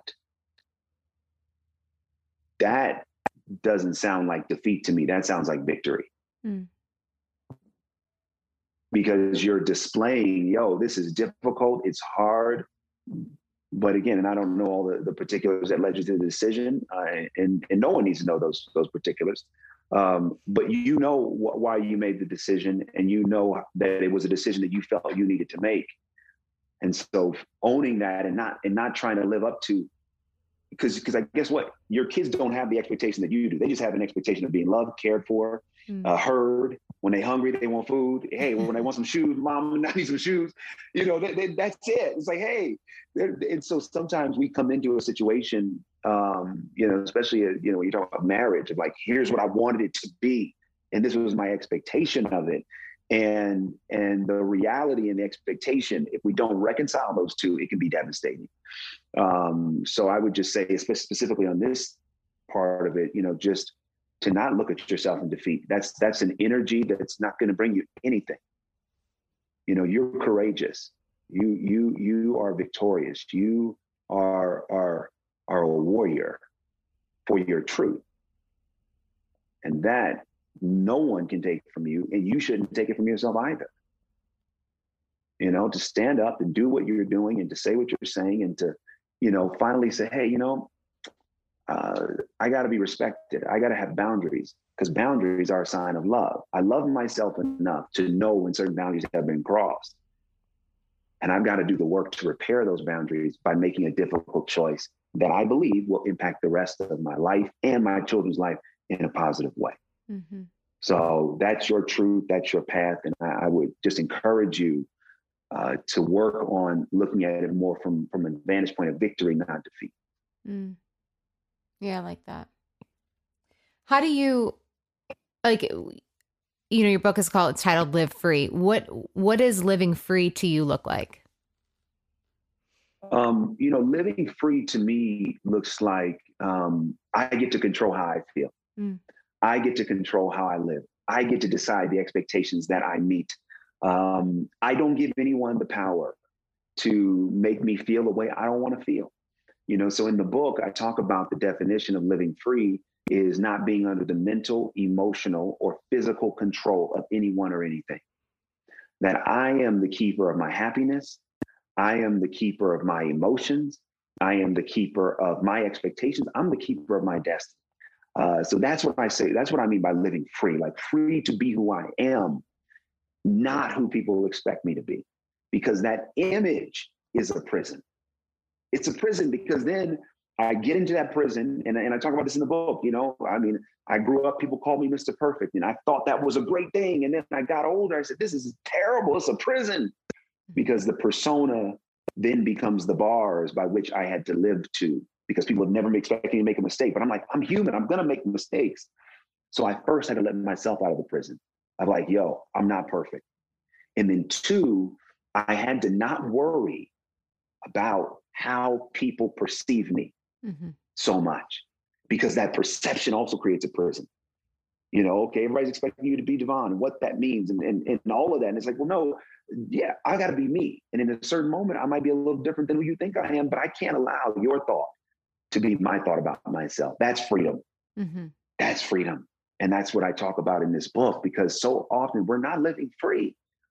That doesn't sound like defeat to me. That sounds like victory. Mm. Because you're displaying, this is difficult, it's hard. But again, and I don't know all the particulars that led you to the decision, and no one needs to know those particulars. But why you made the decision, and that it was a decision that you felt you needed to make. And so owning that and not trying to live up to, because I guess what, your kids don't have the expectation that you do. They just have an expectation of being loved, cared for, heard. When they're hungry, they want food. Hey, when they want some shoes, mom, I need some shoes. That's it. It's like, hey. And so sometimes we come into a situation, especially, when you talk about marriage, of like, here's what I wanted it to be. And this was my expectation of it. And the reality and the expectation, if we don't reconcile those two, it can be devastating. So I would just say, specifically on this part of it, just to not look at yourself in defeat. That's an energy that's not going to bring you anything. You're courageous. You are victorious. You are a warrior for your truth. And that no one can take from you, and you shouldn't take it from yourself either. To stand up and do what you're doing, and to say what you're saying, and to, finally say, hey, I got to be respected. I got to have boundaries, because boundaries are a sign of love. I love myself enough to know when certain boundaries have been crossed. And I've got to do the work to repair those boundaries by making a difficult choice that I believe will impact the rest of my life and my children's life in a positive way. Mm-hmm. So that's your truth, that's your path. And I would just encourage you to work on looking at it more from a vantage point of victory, not defeat. Mm. Yeah, I like that. How do you, your book is titled Live Free. What does living free to you look like? Living free to me looks like I get to control how I feel. Mm. I get to control how I live. I get to decide the expectations that I meet. I don't give anyone the power to make me feel the way I don't want to feel. So in the book, I talk about the definition of living free is not being under the mental, emotional, or physical control of anyone or anything. That I am the keeper of my happiness. I am the keeper of my emotions. I am the keeper of my expectations. I'm the keeper of my destiny. So that's what I say. That's what I mean by living free, like free to be who I am, not who people expect me to be, because that image is a prison. It's a prison because then I get into that prison, and I talk about this in the book, I grew up, people called me Mr. Perfect, and I thought that was a great thing. And then I got older, I said, this is terrible, it's a prison, because the persona then becomes the bars by which I had to live to, because people have never expected me to make a mistake. But I'm like, I'm human, I'm gonna make mistakes. So I first had to let myself out of the prison. I'm like, I'm not perfect. And then two, I had to not worry about how people perceive me so much, because that perception also creates a prison. Okay, everybody's expecting you to be Devon, and what that means, and all of that. And it's like, well, no, yeah, I got to be me. And in a certain moment, I might be a little different than who you think I am, but I can't allow your thought to be my thought about myself. That's freedom. Mm-hmm. That's freedom. And that's what I talk about in this book, because so often we're not living free.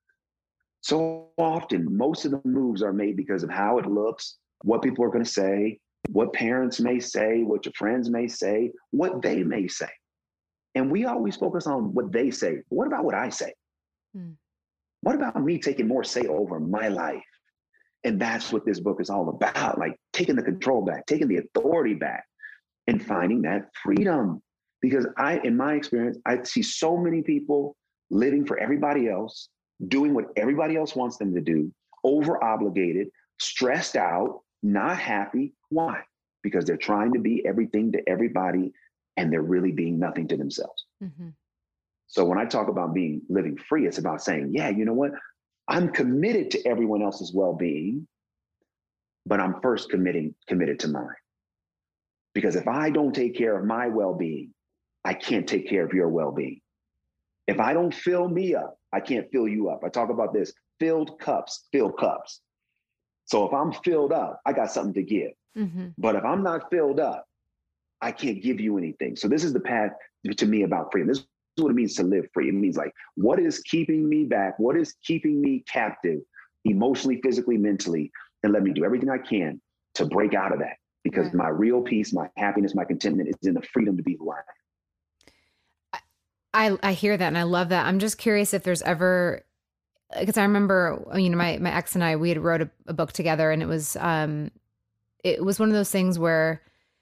So often, most of the moves are made because of how it looks, what people are going to say, what parents may say, what your friends may say, what they may say. And we always focus on what they say. What about what I say? What about me taking more say over my life? And that's what this book is all about, like taking the control back, taking the authority back, and finding that freedom. Because in my experience, I see so many people living for everybody else, doing what everybody else wants them to do, over obligated, stressed out, not happy. Why? Because they're trying to be everything to everybody and they're really being nothing to themselves. Mm-hmm. So when I talk about living free, it's about saying, yeah, you know what? I'm committed to everyone else's well-being, but I'm first committed to mine. Because if I don't take care of my well-being, I can't take care of your well-being. If I don't fill me up, I can't fill you up. I talk about this, filled cups fill cups. So if I'm filled up, I got something to give. Mm-hmm. But if I'm not filled up, I can't give you anything. So this is the path to me about freedom. This is what it means to live free. It means like, what is keeping me back? What is keeping me captive emotionally, physically, mentally? And let me do everything I can to break out of that, because my real peace, my happiness, my contentment is in the freedom to be who I am. I hear that and I love that. I'm just curious if there's ever, because I remember, you know, my ex and I, we had wrote a book together, and it was one of those things where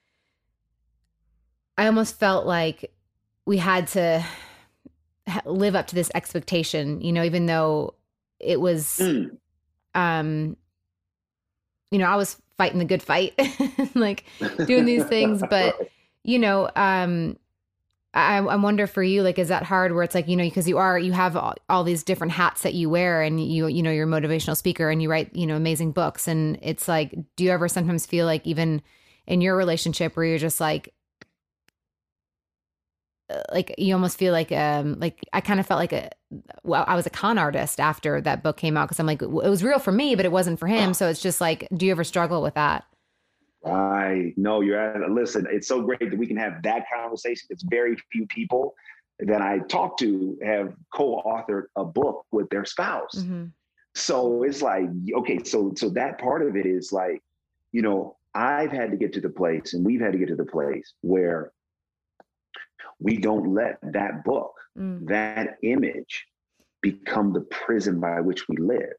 I almost felt like we had to live up to this expectation, you know, even though it was, you know, I was fighting the good fight, like doing these things, but, you know, I wonder for you, like, is that hard where it's like, you know, because you have all these different hats that you wear, and you know, you're a motivational speaker and you write, you know, amazing books. And it's like, do you ever sometimes feel like even in your relationship where you're just like you almost feel like I kind of felt like I was a con artist after that book came out, because I'm like, it was real for me, but it wasn't for him. So it's just like, do you ever struggle with that? Right. No, listen, it's so great that we can have that conversation. It's very few people that I talk to have co-authored a book with their spouse. Mm-hmm. So it's like, okay, so that part of it is like, you know, I've had to get to the place, and we've had to get to the place where we don't let that book, that image, become the prison by which we live.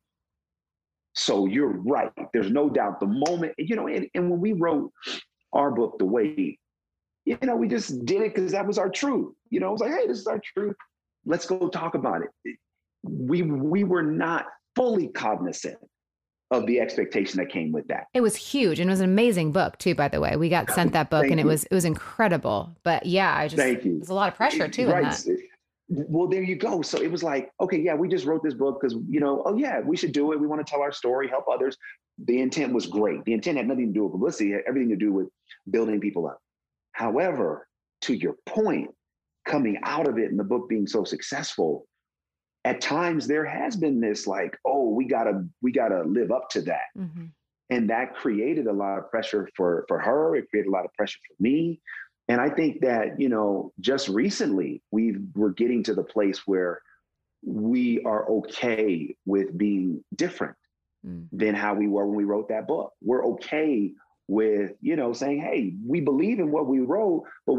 So you're right. There's no doubt the moment, you know, and when we wrote our book, The Wait, you know, we just did it because that was our truth. You know, it was like, hey, this is our truth. Let's go talk about it. We were not fully cognizant of the expectation that came with that. It was huge, and it was an amazing book too, by the way. We got sent that book, and it was incredible. But yeah, there's a lot of pressure too in that. Well, there you go. So it was like, okay, yeah, we just wrote this book because, you know, oh yeah, we should do it. We want to tell our story, help others. The intent was great. The intent had nothing to do with publicity, it had everything to do with building people up. However, to your point, coming out of it and the book being so successful, at times there has been this like, oh, we gotta live up to that. Mm-hmm. And that created a lot of pressure for her. It created a lot of pressure for me. And I think that, you know, just recently we're getting to the place where we are okay with being different than how we were when we wrote that book. We're okay with, you know, saying, hey, we believe in what we wrote, but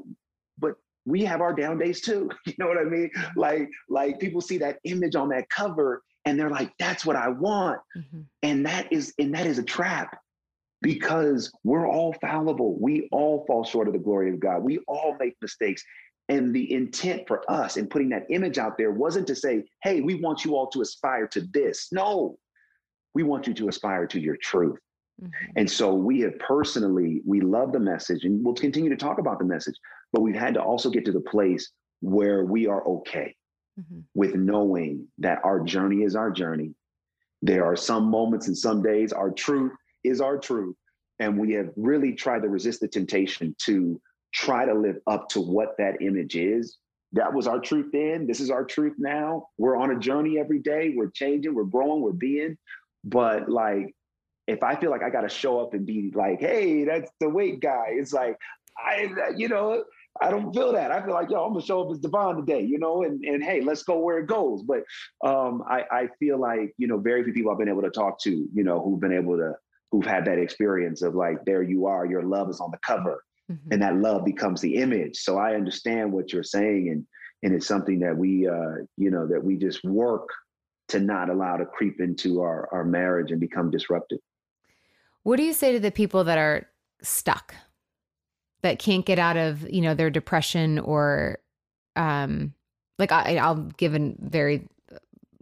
we have our down days too. You know what I mean? Like people see that image on that cover and they're like, that's what I want. Mm-hmm. And that is a trap, because we're all fallible. We all fall short of the glory of God. We all make mistakes. And the intent for us in putting that image out there wasn't to say, hey, we want you all to aspire to this. No, we want you to aspire to your truth. Mm-hmm. And so we love the message, and we'll continue to talk about the message, but we've had to also get to the place where we are okay with knowing that our journey is our journey. There are some moments and some days our truth is our truth. And we have really tried to resist the temptation to try to live up to what that image is. That was our truth then. This is our truth now. We're on a journey every day. We're changing, we're growing, we're being. But like, if I feel like I got to show up and be like, hey, that's the Wait guy, it's like, I don't feel that. I feel like, I'm gonna show up as Devon today, you know, and hey, let's go where it goes. But I feel like, you know, very few people I've been able to talk to, you know, who've had that experience of like, there you are, your love is on the cover, and that love becomes the image. So I understand what you're saying, and it's something that we, that we just work to not allow to creep into our marriage and become disruptive. What do you say to the people that are stuck, that can't get out of, you know, their depression, or like I'll give a very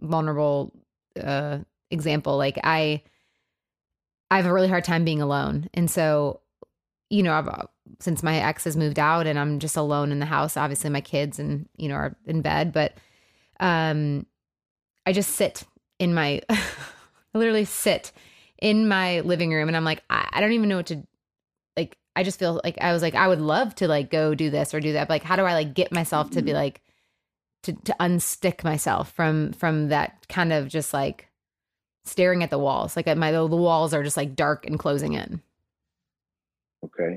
vulnerable example. Like I have a really hard time being alone. And so, you know, since my ex has moved out and I'm just alone in the house, obviously my kids and, you know, are in bed, but I just sit in my, I literally sit in my living room and I'm like, I don't even know what to, like, I just feel like I was like, I would love to like go do this or do that. But like, how do I like get myself to be like, to unstick myself from that kind of just like staring at the walls? Like the walls are just like dark and closing in. Okay.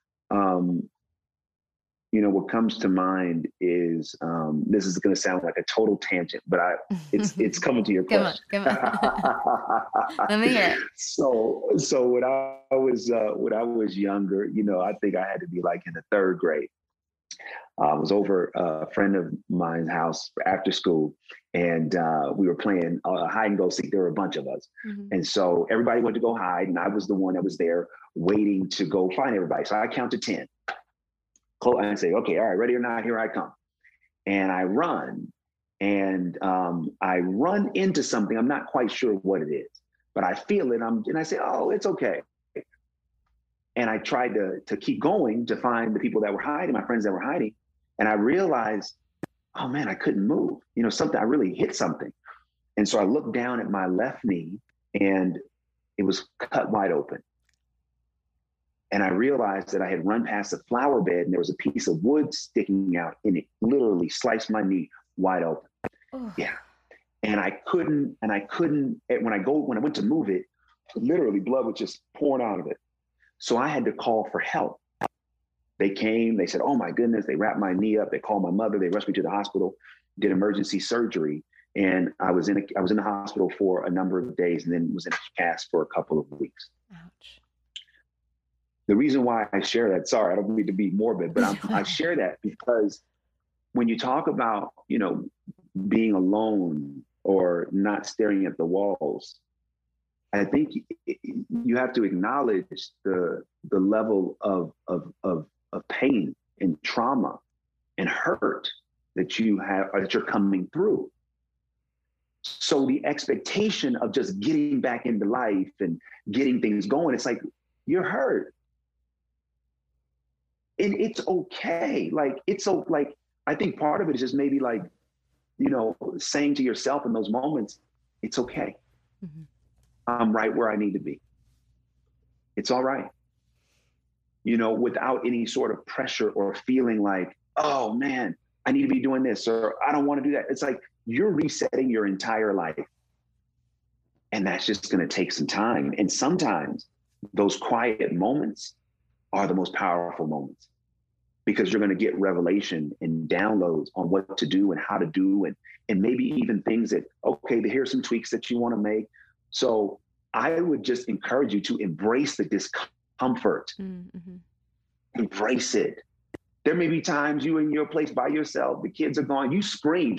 You know, what comes to mind is, this is going to sound like a total tangent, but it's coming to your question. Come on. Let me hear it. So when I was younger, you know, I think I had to be like in the third grade. I was over a friend of mine's house after school, and we were playing hide and go seek. There were a bunch of us. Mm-hmm. And so everybody went to go hide, and I was the one that was there waiting to go find everybody. So I counted 10. And I say, okay, all right, ready or not, here I come. And I run, and I run into something. I'm not quite sure what it is, but I feel it. And I say, oh, it's okay. And I tried to keep going to find the people that were hiding, my friends that were hiding. And I realized, oh man, I couldn't move. You know, I really hit something. And so I looked down at my left knee and it was cut wide open. And I realized that I had run past a flower bed and there was a piece of wood sticking out and it literally sliced my knee wide open. Oh. Yeah. And I couldn't, when I went to move it, literally blood was just pouring out of it. So I had to call for help. They came, they said, oh my goodness, they wrapped my knee up. They called my mother, they rushed me to the hospital, did emergency surgery. And I was in the hospital for a number of days and then was in a cast for a couple of weeks. Ouch. The reason why I share that, sorry, I don't mean to be morbid, but I share that because when you talk about, you know, being alone or not staring at the walls, I think you have to acknowledge the level of pain and trauma and hurt that you have, or that you're coming through. So the expectation of just getting back into life and getting things going, it's like, you're hurt. And it's okay. I think part of it is just maybe like, you know, saying to yourself in those moments, it's okay. Mm-hmm. I'm right where I need to be. It's all right. You know, without any sort of pressure or feeling like, oh man, I need to be doing this, or I don't want to do that. It's like you're resetting your entire life. And that's just going to take some time. And sometimes those quiet moments are the most powerful moments because you're going to get revelation and downloads on what to do and how to do, and maybe even things that, okay, here's some tweaks that you want to make. So I would just encourage you to embrace the discomfort. Mm-hmm. Embrace it. There may be times you in your place by yourself, the kids are gone, you scream.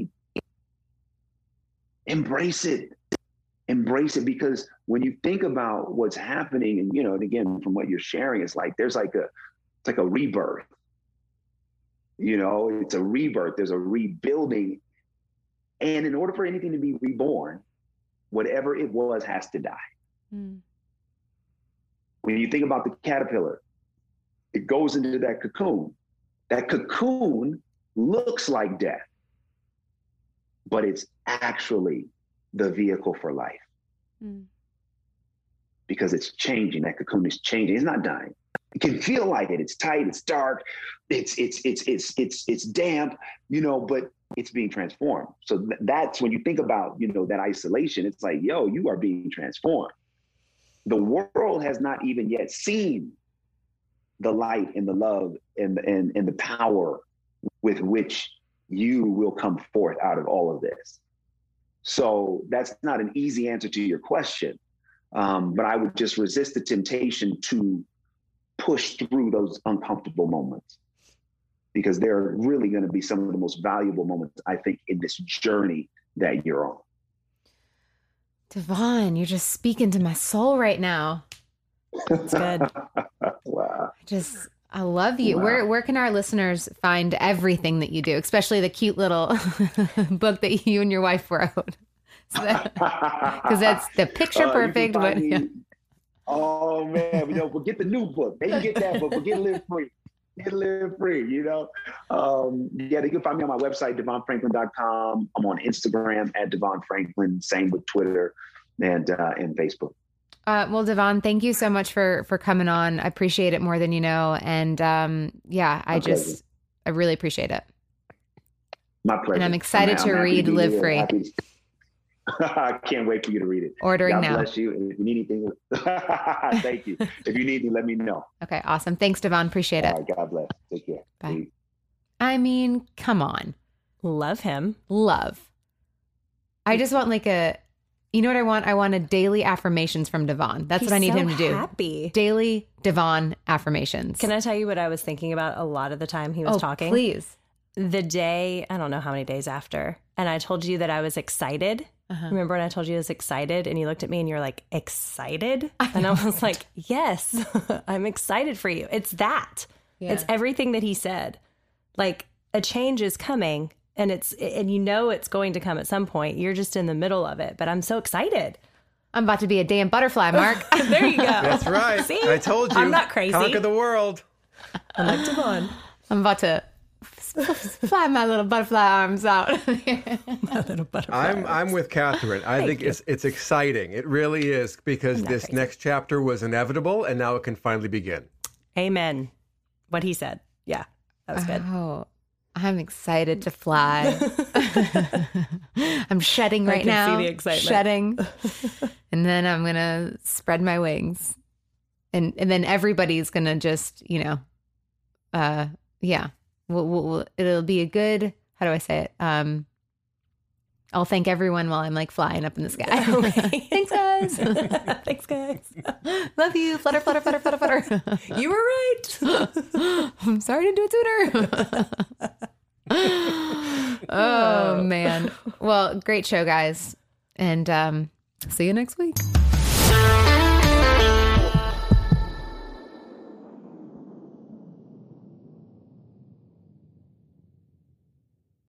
Embrace it. Embrace it, because when you think about what's happening, and you know, and again, from what you're sharing, it's like it's like a rebirth. You know, it's a rebirth. There's a rebuilding. And in order for anything to be reborn, whatever it was has to die. Mm. When you think about the caterpillar, it goes into that cocoon. That cocoon looks like death, but it's actually the vehicle for life. Mm. Because it's changing. That cocoon is changing. It's not dying. It can feel like it. It's tight. It's dark. It's damp. You know, but it's being transformed. So that's when you think about, you know, that isolation. It's like, yo, you are being transformed. The world has not even yet seen the light and the love and the power with which you will come forth out of all of this. So that's not an easy answer to your question, but I would just resist the temptation to push through those uncomfortable moments, because they're really going to be some of the most valuable moments, I think, in this journey that you're on. Devon, you're just speaking to my soul right now. That's good. Wow. I love you. Wow. Where can our listeners find everything that you do, especially the cute little book that you and your wife wrote? Because that's the picture perfect. Oh man, we'll get the new book. They can get that book. We'll get Live Free. Get Live Free, They can find me on my website, DevonFranklin.com. I'm on Instagram at Devon Franklin. Same with Twitter and Facebook. Well, Devon, thank you so much for coming on. I appreciate it more than you know. And I really appreciate it. My pleasure. And I'm excited to read Live Free. I can't wait for you to read it. Ordering God now. Bless you. And if you need anything, thank you. If you need anything, let me know. Okay, awesome. Thanks, Devon. Appreciate it. All right, God bless. Take care. Bye. Peace. I mean, come on. Love him. Love. I just want you know what I want? I want a daily affirmations from Devon. That's what I need him to do. Happy. Daily Devon affirmations. Can I tell you what I was thinking about a lot of the time he was talking? Please. The day, I don't know how many days after, and I told you that I was excited. Remember when I told you I was excited and you looked at me and you're like, excited? And I was like, yes, I'm excited for you. It's that. Yeah. It's everything that he said. Like, a change is coming and it's going to come at some point. You're just in the middle of it, but I'm so excited. I'm about to be a damn butterfly, Mark. There you go. That's right. See? I told you. I'm not crazy. Conquer the world. I'm like Devon. I'm about to fly my little butterfly arms out. My little butterfly. I'm with Catherine. I think it's exciting. It really is, because this crazy. next chapter was inevitable and now it can finally begin. Amen. What he said. Yeah, that was good. Oh, I'm excited to fly. I'm shedding right now. See the excitement. Shedding. And then I'm going to spread my wings. And then everybody's going to just, it'll be a good, how do I say it? I'll thank everyone while I'm like flying up in the sky. Okay. Thanks, guys. Thanks, guys. Love you. Flutter, flutter, flutter, flutter, flutter. You were right. I'm sorry to do it sooner. Oh, man. Well, great show, guys. And see you next week.